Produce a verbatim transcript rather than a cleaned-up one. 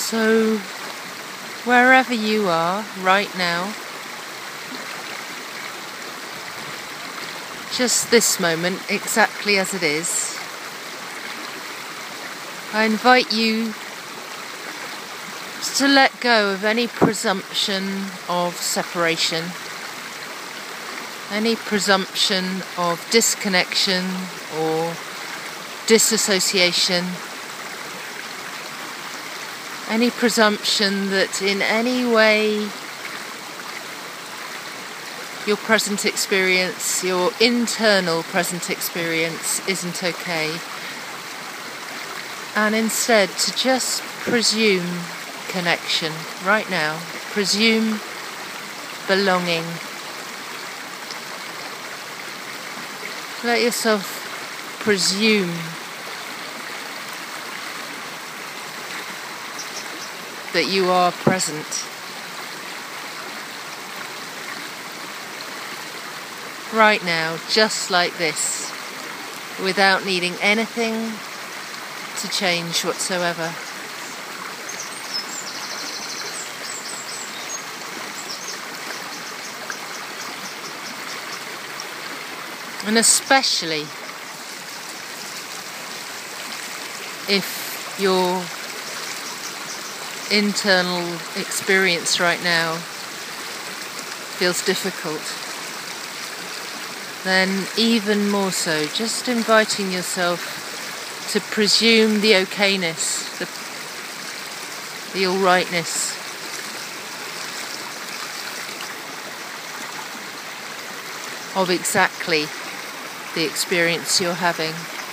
So, wherever you are right now, just this moment, exactly as it is, I invite you to let go of any presumption of separation, any presumption of disconnection or disassociation, any presumption that in any way your present experience, your internal present experience isn't okay. And instead to just presume connection right now, presume belonging. Let yourself presume that you are present right now, just like this, without needing anything to change whatsoever. And especially if your internal experience right now feels difficult, then even more so, just inviting yourself to presume the okayness, the, the alrightness of exactly the experience you're having.